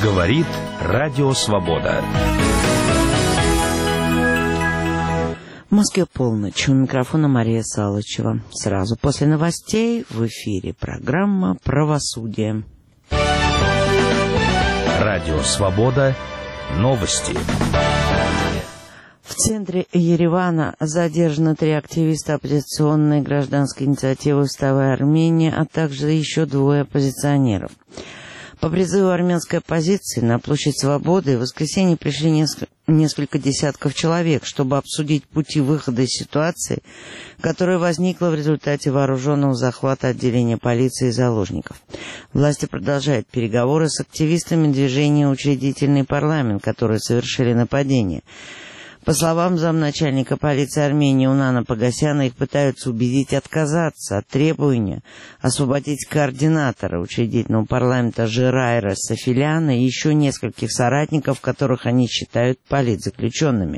Говорит Радио Свобода. В Москве полночь. У микрофона Мария Салычева. Сразу после новостей в эфире программа «Правосудие». Радио Свобода. Новости. В центре Еревана задержаны 3 активиста оппозиционной гражданской инициативы «Вставай, Армения», а также еще 2 оппозиционеров. По призыву армянской оппозиции на площадь Свободы в воскресенье пришли несколько десятков человек, чтобы обсудить пути выхода из ситуации, которая возникла в результате вооруженного захвата отделения полиции и заложников. Власти продолжают переговоры с активистами движения «Учредительный парламент», которые совершили нападение. По словам замначальника полиции Армении Унана Погосяна, их пытаются убедить отказаться от требования освободить координатора учредительного парламента Жирайра Сафиляна и еще нескольких соратников, которых они считают политзаключенными.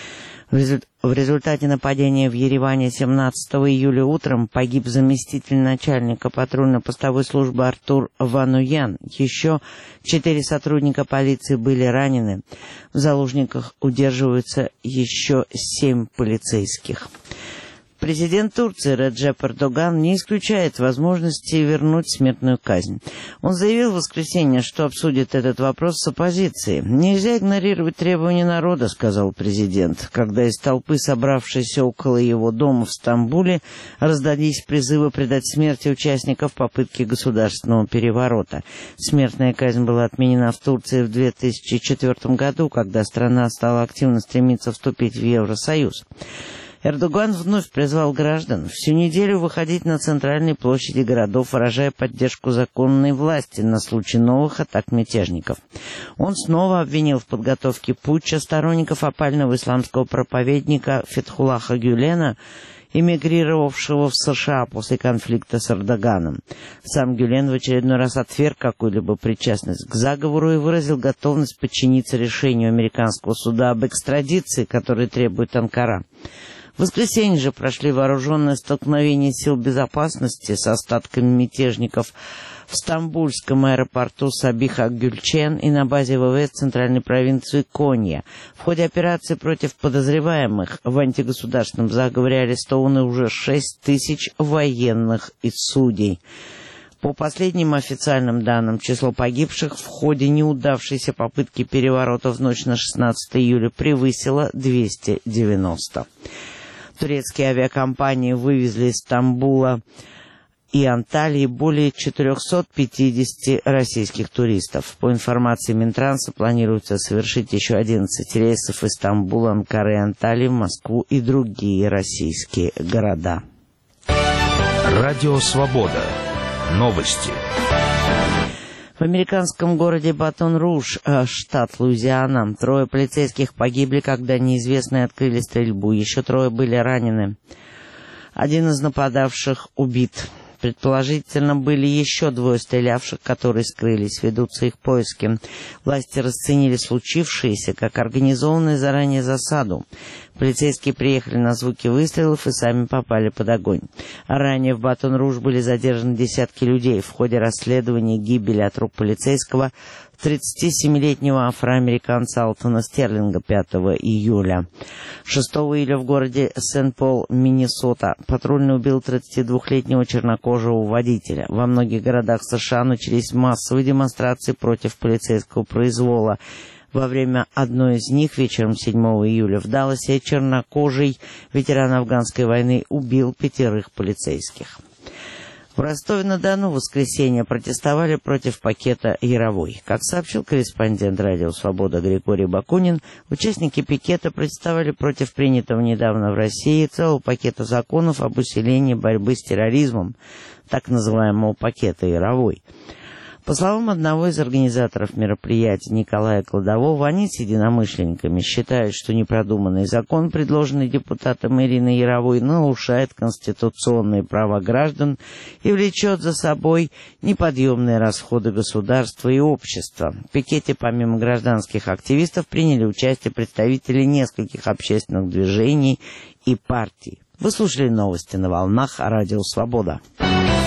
В результате нападения в Ереване 17 июля утром погиб заместитель начальника патрульно-постовой службы Артур Вануян. Еще 4 сотрудника полиции были ранены. В заложниках удерживаются еще 7 полицейских. Президент Турции Реджеп Эрдоган не исключает возможности вернуть смертную казнь. Он заявил в воскресенье, что обсудит этот вопрос с оппозицией. «Нельзя игнорировать требования народа», — сказал президент, когда из толпы, собравшейся около его дома в Стамбуле, раздались призывы предать смерти участников попытки государственного переворота. Смертная казнь была отменена в Турции в 2004 году, когда страна стала активно стремиться вступить в Евросоюз. Эрдоган вновь призвал граждан всю неделю выходить на центральные площади городов, выражая поддержку законной власти на случай новых атак мятежников. Он снова обвинил в подготовке путча сторонников опального исламского проповедника Фетхуллаха Гюлена, эмигрировавшего в США после конфликта с Эрдоганом. Сам Гюлен в очередной раз отверг какую-либо причастность к заговору и выразил готовность подчиниться решению американского суда об экстрадиции, который требует Анкара. В воскресенье же прошли вооруженные столкновения сил безопасности с остатками мятежников в стамбульском аэропорту Сабиха-Гюльчен и на базе ВВС центральной провинции Конья. В ходе операции против подозреваемых в антигосударственном заговоре арестованы уже 6 тысяч военных и судей. По последним официальным данным, число погибших в ходе неудавшейся попытки переворота в ночь на 16 июля превысило 290. Турецкие авиакомпании вывезли из Стамбула и Анталии более 450 российских туристов. По информации Минтранса, планируется совершить еще 11 рейсов из Стамбула, Анкары и Анталии в Москву и другие российские города. Радио Свобода. Новости. В американском городе Батон-Руж, штат Луизиана, 3 полицейских погибли, когда неизвестные открыли стрельбу. Еще 3 были ранены. Один из нападавших убит. Предположительно, были еще 2 стрелявших, которые скрылись. Ведутся их поиски. Власти расценили случившееся как организованную заранее засаду. Полицейские приехали на звуки выстрелов и сами попали под огонь. Ранее в Батон-Руж были задержаны десятки людей в ходе расследования гибели от рук полицейского 37-летнего афроамериканца Алтона Стерлинга 5 июля. 6 июля в городе Сент-Пол, Миннесота, патрульный убил 32-летнего чернокожего водителя. Во многих городах США начались массовые демонстрации против полицейского произвола. Во время одной из них вечером 7 июля в Далласе чернокожий ветеран афганской войны убил 5 полицейских. В Ростове-на-Дону в воскресенье протестовали против пакета Яровой. Как сообщил корреспондент радио «Свобода» Григорий Бакунин, участники пикета протестовали против принятого недавно в России целого пакета законов об усилении борьбы с терроризмом, так называемого пакета Яровой. По словам одного из организаторов мероприятия Николая Кладового, они с единомышленниками считают, что непродуманный закон, предложенный депутатом Ириной Яровой, нарушает конституционные права граждан и влечет за собой неподъемные расходы государства и общества. В пикете помимо гражданских активистов приняли участие представители нескольких общественных движений и партий. Вы слушали новости на волнах Радио Свобода.